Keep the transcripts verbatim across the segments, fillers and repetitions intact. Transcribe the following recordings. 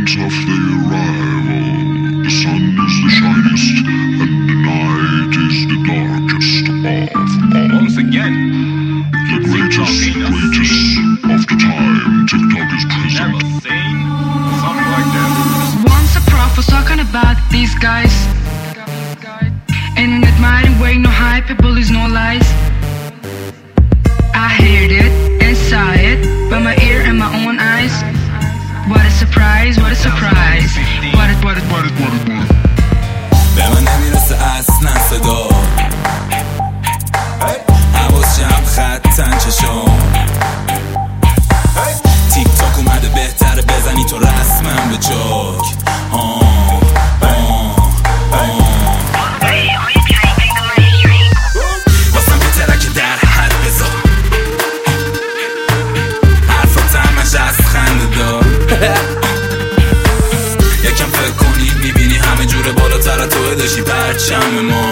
moments of the arrival, the sun is the shiniest and the night is the darkest of all. Once again, the greatest, greatest of the time, TikTok is present. never seen something like that. Once a prof was talking about these guys in an admiring way, no hyperbole, no lies. I heard it and saw it by my ear and my own eyes. What a surprise, what a surprise. What it, what it, what it, what it, what it. به من نمیرسه اصلا صدا، حواس جمع خطن چشم. تیک تاک اومده بهتره بزنی تو رسمم به جاک. آه آه آه واسم یه ترک در حد بذار، حرفات همش از خنده دار. یکم فکر کنی میبینی همه جوره بالاتر از توه داشتی پرچم ما.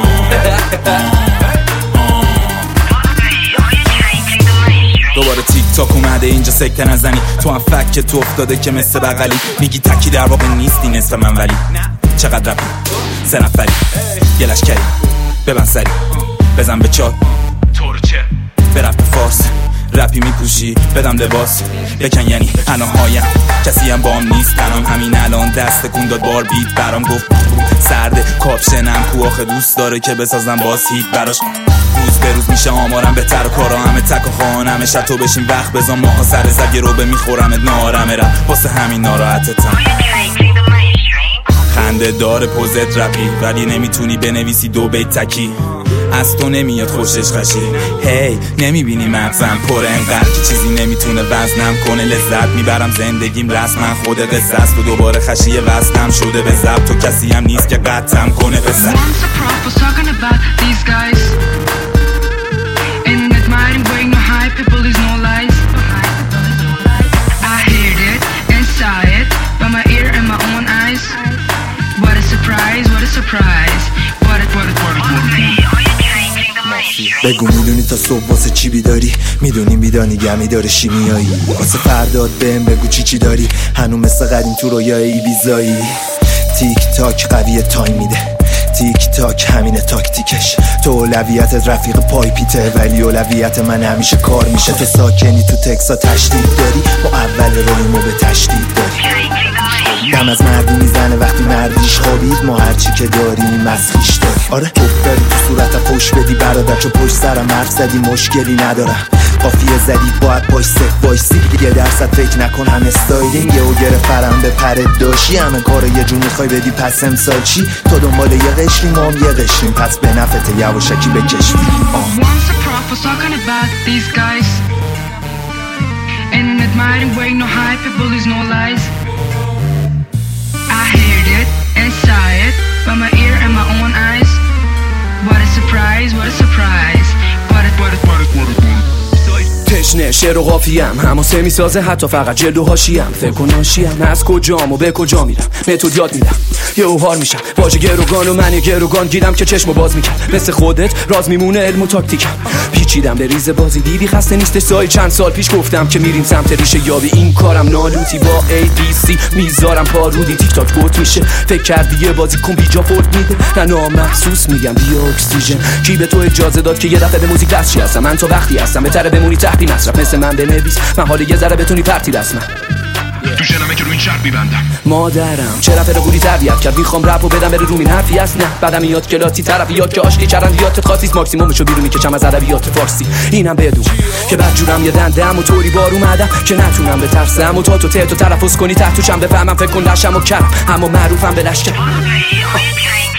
دوباره تیک تاک اومده اینجا سکته نزنی، تو هم فک تو افتاده که مثل بغلی. میگی تکی در واقع نیستی نصف من، ولی چقدر رپی سه نفری یه لشکری ببن سری بزن به چاک تو رو چه برفت فارس رپی میپوشی بدم لباس یکن یعنی الان هایم کسی هم بام نیست تنام همین الان دست کن داد بار بیت برام گفت سرده کاپشنم کو آخه دوست داره که بسازم باز هیت براش. روز به روز میشه آمارم بهتر و کارا همه تک و خانمه شد تو بشین وقت بزن ماها سر زگه رو به میخورمت نارمه رم واسه همین ناراحتتم. خنده داره پوزت رپی ولی نمیتونی بنویسی دو بیت تکی، از تو نمیاد خوشش خشی. هی hey, نمیبینی مغزم پر انقدر که چیزی نمیتونه وزنم کنه، لذت میبرم زندگیم رسما خود قصه است و دوباره خشی وزنم شده به ضبط و کسی هم نیست که قطعم کنه بزن. Once a prof was talking about these guys in an admiring way, no hyperbole, no lies. I heard it and saw it by my ear and my own eyes. What a surprise, what a surprise. What it, what it, what it, what it. بگو میدونی تا صبح واسه چی بیداری، میدونی میدانی گمی داره شیمیایی، واسه فرداد بهم بگو چی چی داری، هنو مثل قدیم تو رویای ایبیزایی. تیک تاک قویه تایم میده، تیک تاک همینه تاکتیکش، تو اولویتت رفیق پای پیته ولی اولویت من همیشه کار میشه. تو ساکنی تو تکسا تشدید داری، با اول رویمو به تشدید داری. دم از مردی میزنه وقتی مردیش خوابید، ما هرچی که داریم مسخیش داری. آره توف داری تو صورتم پوش بدی برادر، چو پشت سرم حرف زدی مشکلی ندارم. قافیه زدی باید پاش صف وایسی، یه درصد فکر نکن هم استایلینگ یه و گرفترم به پرت داشی. همه کارو یه جون میخوای بدی پس امسال چی؟ تو دنبال یه قشری ما هم یه قشریم، پس به نفته یواشکی بکش. Once a prof was talking about these guys in an admiring way, no hyperbole, no lies. I heard it and saw it by my ear and my own eyes. What a surprise, what a surprise. What it, what it, what it, what it, what it. تشنه شعر و قافیم هماسه میسازه حتی فقط جلد و حاشیم. فکر و ناشیم از کجام و به کجا میرم متد یاد میدم یه اوهار میشم واژه گروگان و من یه گروگان گیرم که چشمو باز میکرد مثل خودت راز میمونه علم و تاکتیکم. پیچیدم به ریز بازی دیدی خسته نیستش سای چند سال پیش گفتم که میریم سمت ریشه یابی. این کارم نالوتی با ای بی سی میذارم پارودی تیک تاک بوت میشه. فکر کردی یه بازی کن بیجا فورد میده نه نامحسوس میگم بیا اکسیژن. کی به تو اجازه داد که یه دفعه به موزیک دستشی هستم؟ من تو وقتی هستم بهتره بمونی تحتی مصرف مثل من بنویس من حالی یه ذره بتونی پرتی رسمم. تو شنمه که رو این شرط میبندم مادرم چه رفت رو گولی تربیت کرد، میخوام رپ و بدم بره رو این حرفی هست نه بعدم میاد کلاسی طرفیات که آشتی چرندیات خاصیست ماکسیمومشو بیرونی که چم از ادبیات فارسی. اینم بدون که بدجورم یه دندم و طوری بار اومدم که نتونم به ترسم و تا تو تهتو تلفظ کنی تحتوشم بفهمم فکر کن لشم و کرم اما معروفم به لشکر.